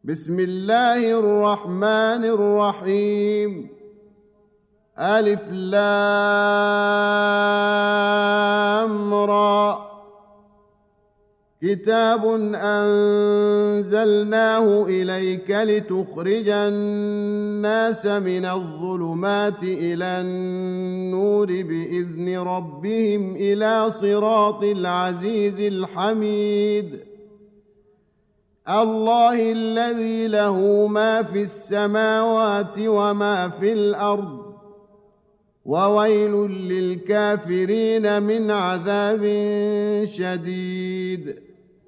بسم الله الرحمن الرحيم. ألف لام را. كتاب أنزلناه إليك لتخرج الناس من الظلمات إلى النور بإذن ربهم إلى صراط العزيز الحميد. الله الذي له ما في السماوات وما في الأرض، وويل للكافرين من عذاب شديد.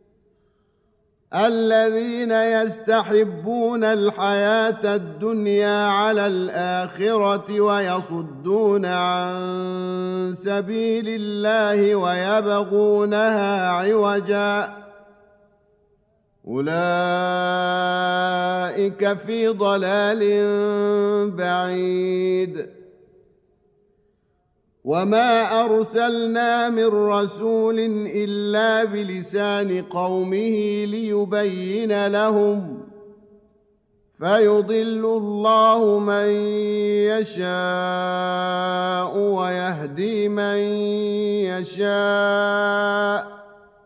الذين يستحبون الحياة الدنيا على الآخرة ويصدون عن سبيل الله ويبغونها عوجا، أولئك في ضلال بعيد. وما أرسلنا من رسول إلا بلسان قومه ليبين لهم، فيضل الله من يشاء ويهدي من يشاء،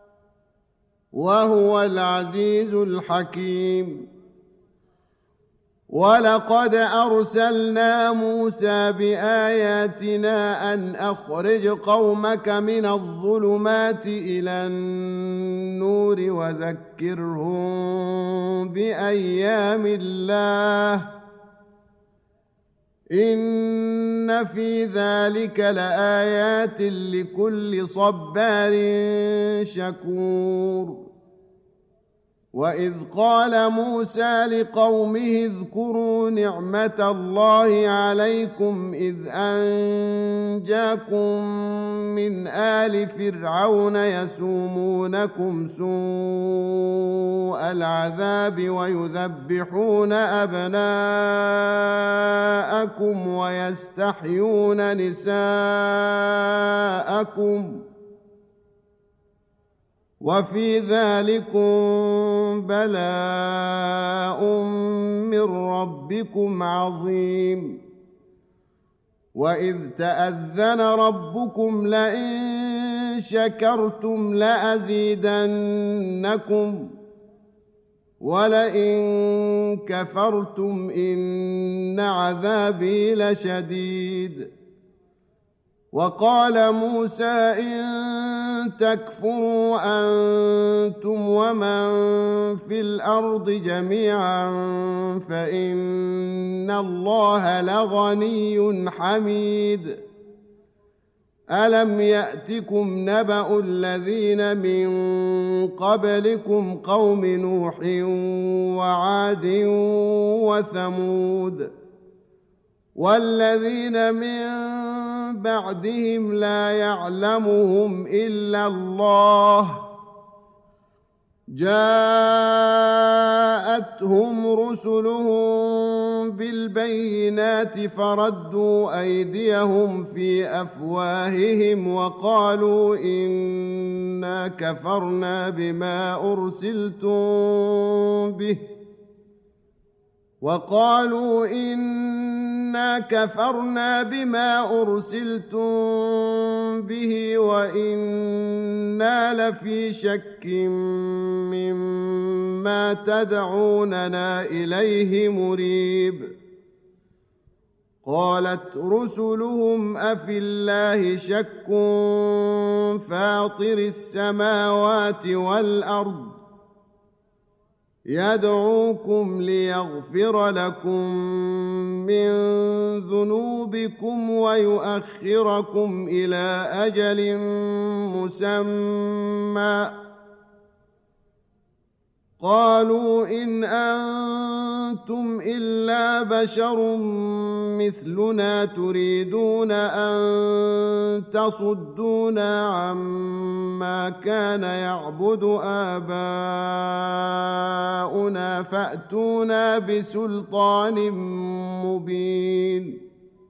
وهو العزيز الحكيم. ولقد أرسلنا موسى بآياتنا أن أخرج قومك من الظلمات إلى النور وذكرهم بأيام الله، إن في ذلك لآيات لكل صبار شكور. وإذ قال موسى لقومه اذكروا نعمة الله عليكم إذ أنجاكم من آل فرعون يسومونكم سوء العذاب ويذبحون أبناءكم ويستحيون نساءكم، وفي ذلكم بلاء من ربكم عظيم. وإذ تأذن ربكم لئن شكرتم لأزيدنكم ولئن كفرتم إن عذابي لشديد. وقال موسى إن تكفروا أنتم ومن في الأرض جميعا فإن الله لغني حميد. ألم يأتكم نبأ الذين من قبلكم قوم نوح وعاد وثمود والذين من بعدهم لا يعلمهم إلا الله، جاءتهم رسلهم بالبينات فردوا أيديهم في أفواههم وقالوا إنا كفرنا بما أرسلتم به وإنا لفي شك مما تدعوننا إليه مريب. قالت رسلهم أفي الله شك فاطر السماوات والأرض يدعوكم ليغفر لكم من ذنوبكم ويؤخركم إلى أجل مسمى، قالوا إن أنتم إلا بشر مثلنا تريدون أن تصدونا عما كان يعبد آباؤنا فأتونا بسلطان مبين.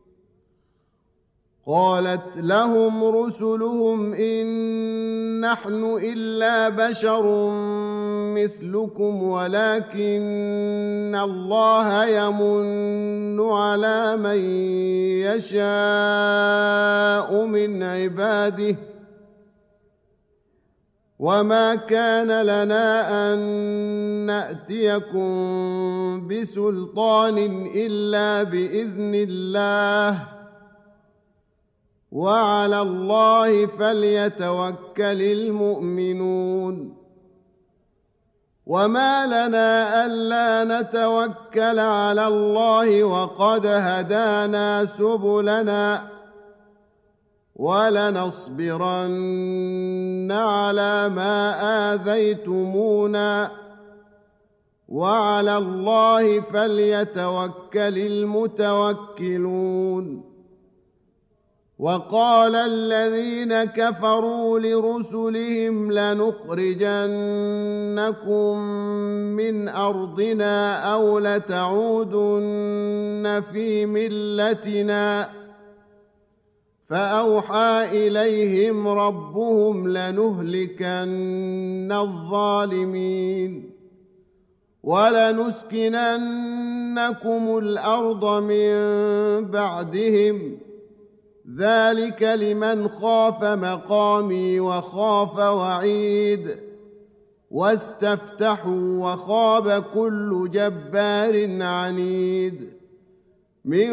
قالت لهم رسلهم إن نحن إلا بشر مثلكم ولكن الله يمن على من يشاء من عباده وما كان لنا أن نأتيكم بسلطان إلا بإذن الله وعلى الله فليتوكل المؤمنون وما لنا ألا نتوكل على الله وقد هدانا سبلنا ولنصبرن على ما آذيتمونا وعلى الله فليتوكل المتوكلون وقال الذين كفروا لرسلهم لنخرجنكم من أرضنا أو لتعودن في ملتنا فأوحى إليهم ربهم لنهلكن الظالمين ولنسكننكم الأرض من بعدهم ذلك لمن خاف مقامي وخاف وعيد واستفتحوا وخاب كل جبار عنيد من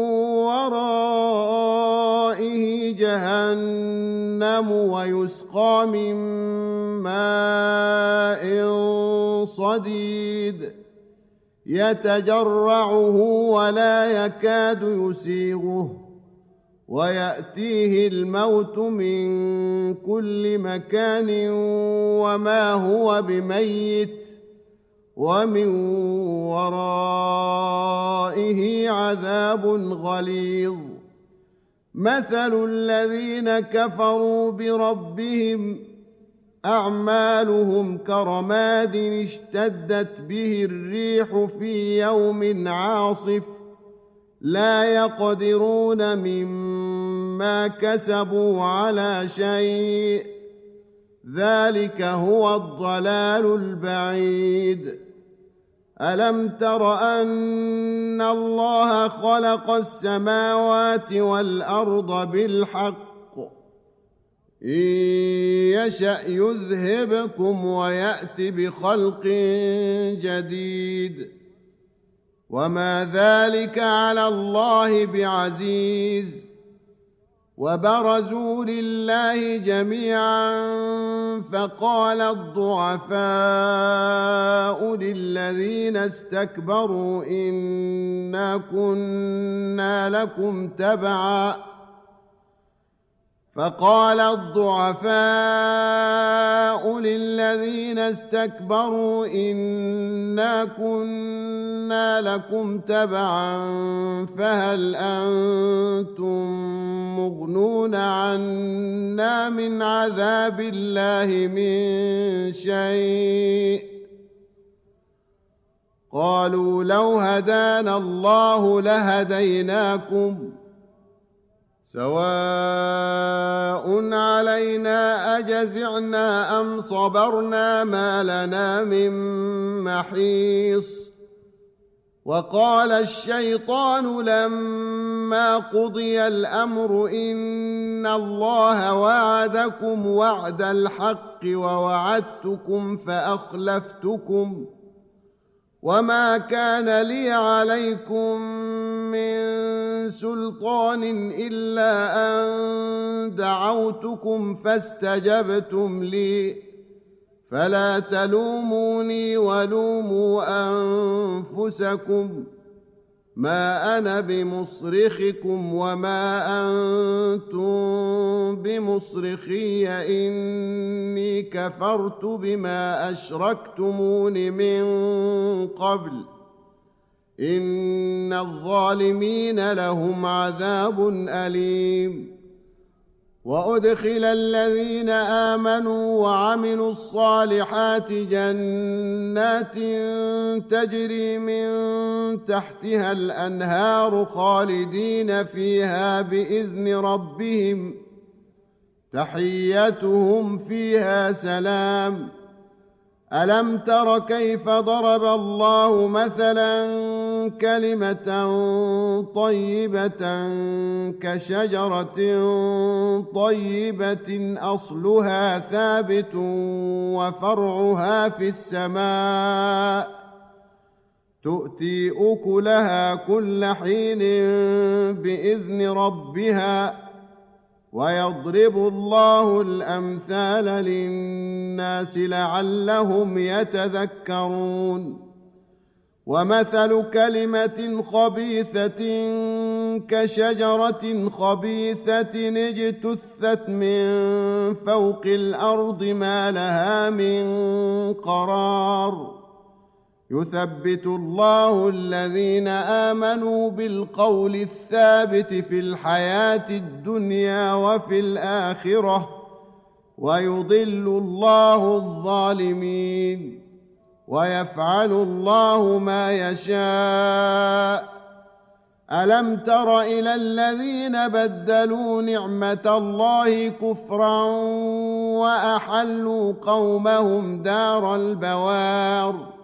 ورائه جهنم ويسقى من ماء صديد يتجرعه ولا يكاد يسيغه ويأتيه الموت من كل مكان وما هو بميت ومن ورائه عذاب غليظ مثل الذين كفروا بربهم أعمالهم كرماد اشتدت به الريح في يوم عاصف لا يقدرون مما كسبوا على شيء ذلك هو الضلال البعيد ألم تر أن الله خلق السماوات والأرض بالحق إن يشأ يذهبكم ويأت بخلق جديد وما ذلك على الله بعزيز وبرزوا لله جميعا فقال الضعفاء للذين استكبروا إنا كنا لكم تبعا فقال الضعفاء للذين استكبروا إنا كنا لكم تبعا فهل أنتم مغنون عنا من عذاب الله من شيء قالوا لو هدانا الله لهديناكم سواء علينا أجزعنا أم صبرنا ما لنا من محيص وقال الشيطان لما قضي الأمر إن الله وعدكم وعد الحق ووعدتكم فأخلفتكم وما كان لي عليكم من سلطان إلا أن دعوتكم فاستجبتم لي فلا تلوموني ولوموا أنفسكم ما أنا بمصرخكم وما أنتم بمصرخي إني كفرت بما أشركتمون من قبل إن الظالمين لهم عذاب أليم وأدخل الذين آمنوا وعملوا الصالحات جنات تجري من تحتها الأنهار خالدين فيها بإذن ألم تر كيف ضرب الله مثلا كلمة طيبة كشجرة طيبة أصلها ثابت وفرعها في السماء تؤتي أكلها كل حين بإذن ربها ويضرب الله الأمثال للناس لعلهم يتذكرون ومثل كلمة خبيثة كشجرة خبيثة اجتثت من فوق الأرض ما لها من قرار يثبت الله الذين آمنوا بالقول الثابت في الحياة الدنيا وفي الآخرة ويضل الله الظالمين ويفعل الله ما يشاء ألم تر إلى الذين بدلوا نعمة الله كفرا وأحلوا قومهم دار البوار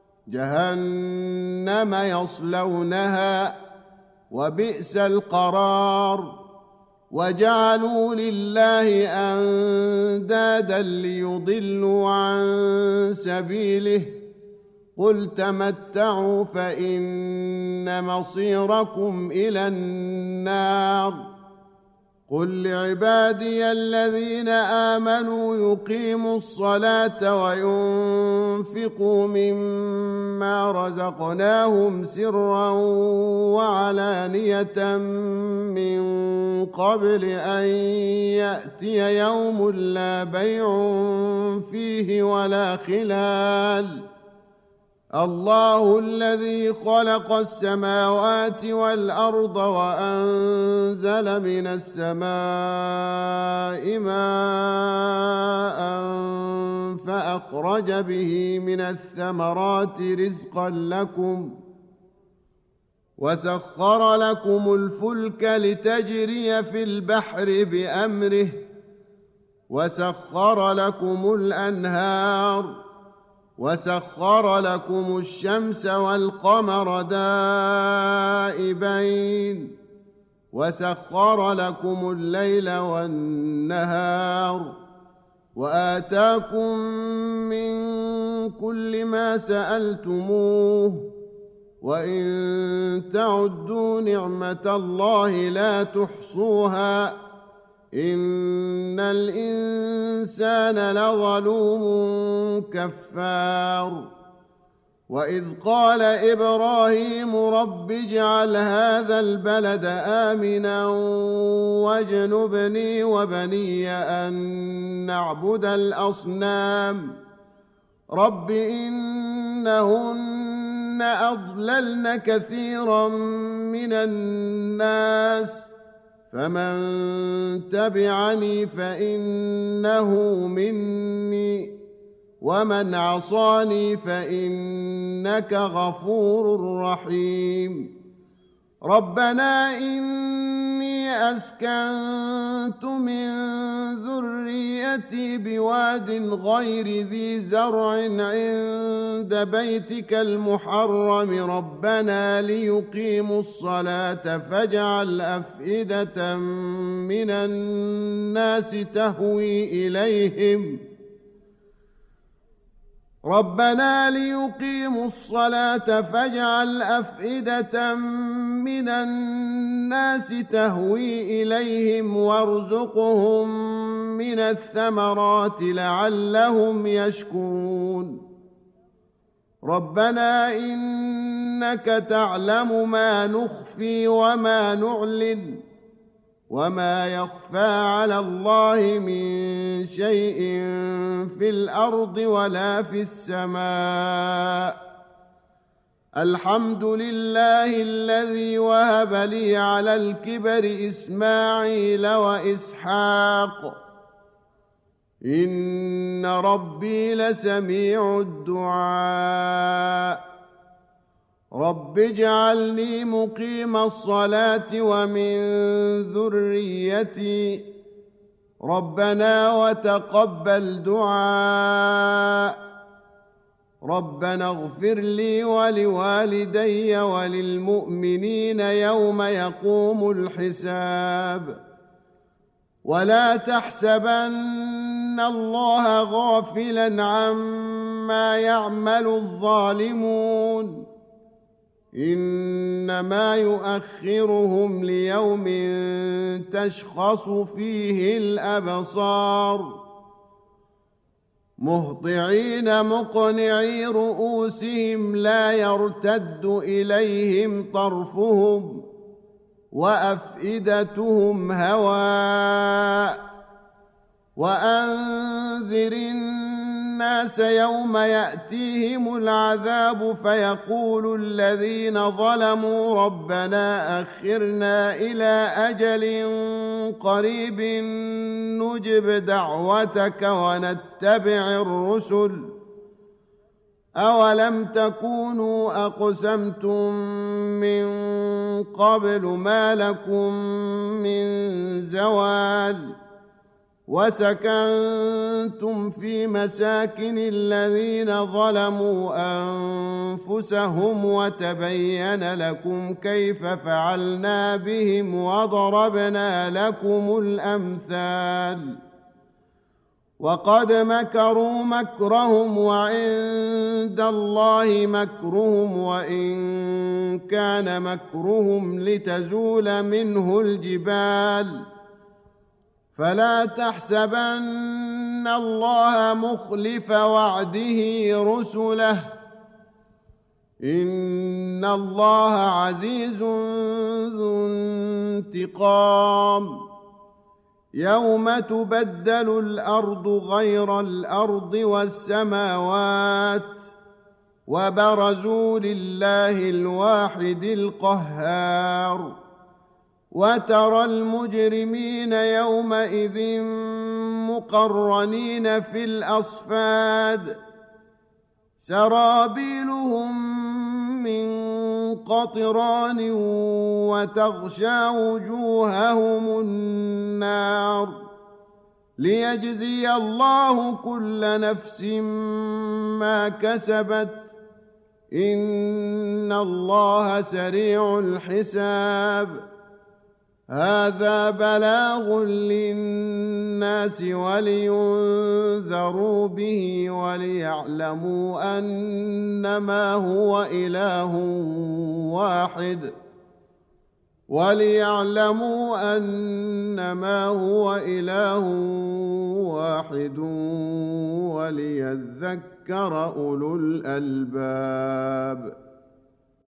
جهنم يصلونها وبئس القرار وجعلوا لله أندادا ليضلوا عن سبيله قل تمتعوا فإن مصيركم إلى النار قل لعبادي الذين آمنوا يقيموا الصلاة وينفقوا مما رزقناهم سرا وعلانية من قبل أن يأتي يوم لا بيع فيه ولا خلال الله الذي خلق السماوات والأرض وأنزل من السماء ماء فأخرج به من الثمرات رزقا لكم وسخر لكم الفلك لتجري في البحر بأمره وسخر لكم الأنهار وسخر لكم الشمس والقمر دائبين وسخر لكم الليل والنهار وآتاكم من كل ما سألتموه وإن تعدوا نعمة الله لا تحصوها إن الإنسان لظلوم كفار وإذ قال إبراهيم رب اجعل هذا البلد آمنا واجنبني وبني أن نعبد الأصنام رب إنهن أضللن كثيرا من الناس فمن تبعني فإنه مني ومن عصاني فإنك غفور رحيم ربنا إني أسكنت من ذريتي بواد غير ذي زرع عند بيتك المحرم ربنا ليقيموا الصلاة فاجعل أفئدة من الناس تهوي إليهم ربنا ليقيموا الصلاة فاجعل أفئدة من الناس تهوي إليهم وارزقهم من الثمرات لعلهم يشكرون ربنا إنك تعلم ما نخفي وما نعلن وما يخفى على الله من شيء في الأرض ولا في السماء الحمد لله الذي وهب لي على الكبر إسماعيل وإسحاق إن ربي لسميع الدعاء رب اجعلني مقيم الصلاة ومن ذريتي ربنا وتقبل دعاء ربنا اغفر لي ولوالدي وللمؤمنين يوم يقوم الحساب ولا تحسبن الله غافلا عما يعمل الظالمون إنما يؤخرهم ليوم تشخص فيه الأبصار مهطعين مقنعي رؤوسهم لا يرتد إليهم طرفهم وأفئدتهم هواء وأنذر الناس يوم يأتيهم العذاب فيقول الذين ظلموا ربنا أخرنا إلى أجل قريب نجب دعوتك ونتبع الرسل أولم تكونوا أقسمتم من قبل ما لكم من زوال وسكنتم في مساكن الذين ظلموا أنفسهم وتبين لكم كيف فعلنا بهم وضربنا لكم الأمثال وقد مكروا مكرهم وعند الله مكرهم وإن كان مكرهم لتزول منه الجبال فلا تحسبن الله مخلف وعده رسله إن الله عزيز ذو انتقام يوم تبدل الأرض غير الأرض والسماوات وبرزوا لله الواحد القهار وترى المجرمين يومئذ مقرنين في الأصفاد سرابيلهم من قطران وتغشى وجوههم النار ليجزي الله كل نفس ما كسبت إن الله سريع الحساب هذا بلاغ للناس ولينذروا به وليعلموا أنما هو إله واحد وليذكر أولو الألباب